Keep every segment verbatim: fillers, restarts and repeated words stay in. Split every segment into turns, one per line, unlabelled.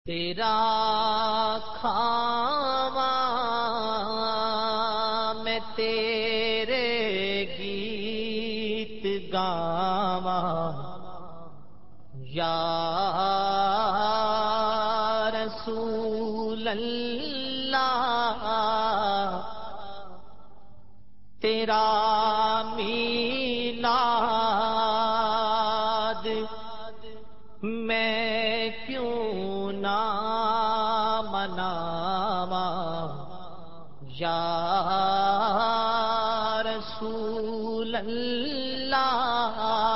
تیرا کھاواں میں تیرے گیت گاواں یا رسول اللہ، تیرا میلاد میں کیوں نہ مناواں یا رسول اللہ،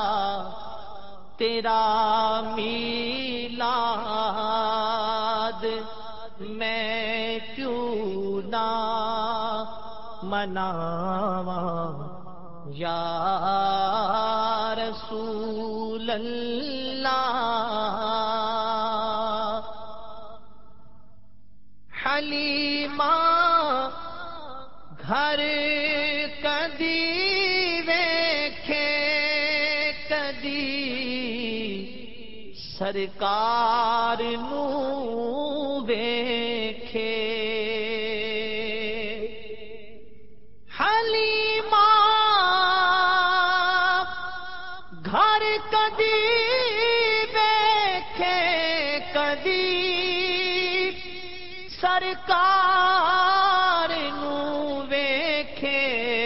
تیرا میلاد میں کیوں نہ مناواں یا رسول اللہ۔ حلیمہ گھر کدی ویکھے کدی سرکار نو ویکھے، حلیمہ گھر کدی ویکھے کدی سرکار نو ویکھے،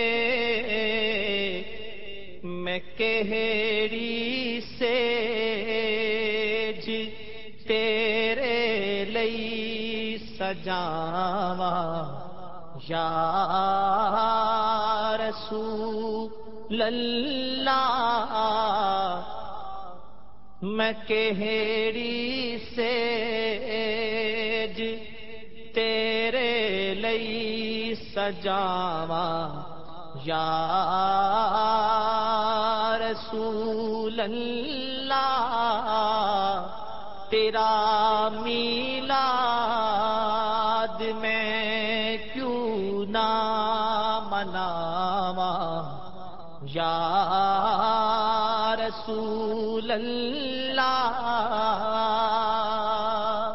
میں کہڑی سیج تیرے لئی سجاواں یا رسول اللہ، میں کہڑی سیج تیرے لئی سجاواں یا رسول اللہ، تیرا میلاد میں کیوں نہ مناواں یا رسول اللہ۔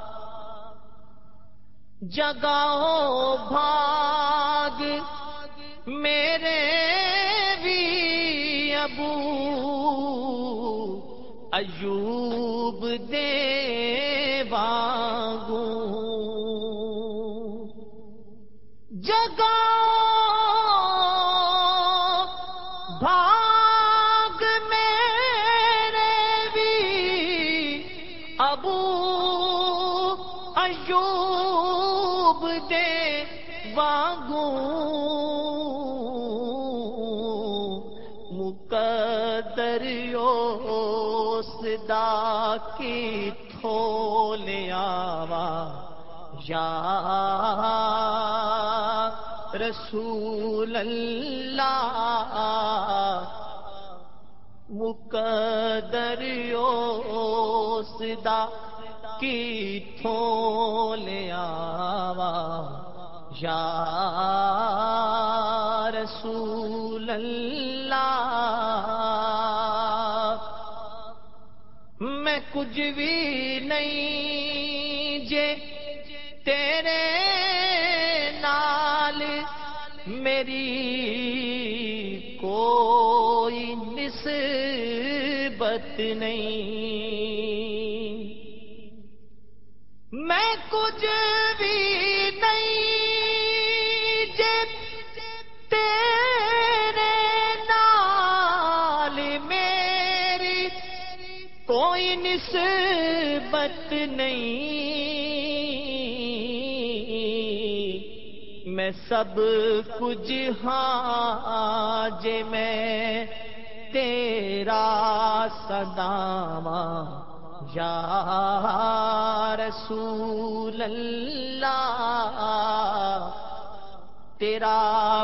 جگاؤ بھاگ میرے بھی ابو ایوب دے وانگوں، جگاؤ بھاگ میرے بھی ابو ایوب دے وانگوں، مقدر یوسدا کی تھولے آواں یا رسول اللہ، مقدر یوسدا کی تھولے آواں یا رسول اللہ۔ میں کچھ بھی نہیں جے تیرے نال، میری کوئی نسبت نہیں، میں کچھ بھی نہیں جے تیرے نال، میری کوئی نسبت نہیں، میں سب کچھ ہاں جے میں تیرا صداواں یا رسول اللہ، تیرا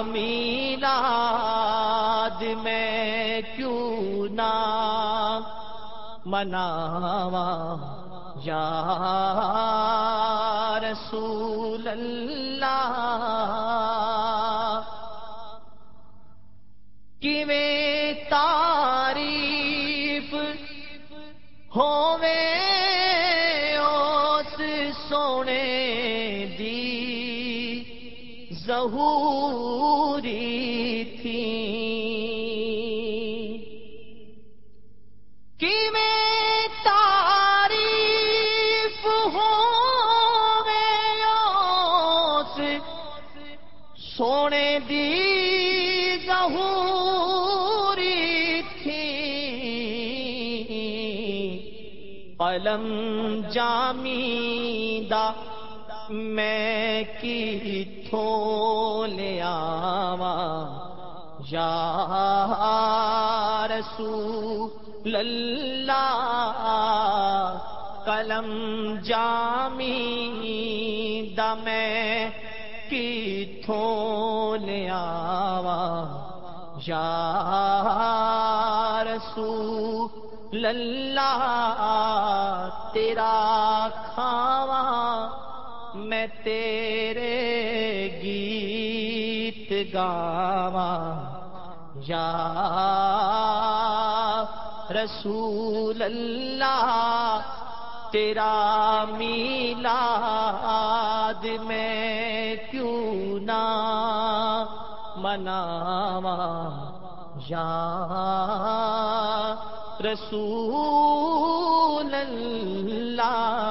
میلاد میں کیوں نہ مناواں یا رسول اللہ۔ کیویں تعریف ہووے اس سونے دی ظہوری تھی کہ میں تعریف ہوں اس سونے دی ظہوری تھی قلم جامیدہ میں کتھوں لے آواں یا رسول اللہ قلم جامیدہ میں کتھوں لے آواں یا رسول اللہ تیرا کھاواں میں تیرے گیت گاواں یا رسول اللہ تیرا میلاد میں کیوں نہ مناواں یا رسول اللہ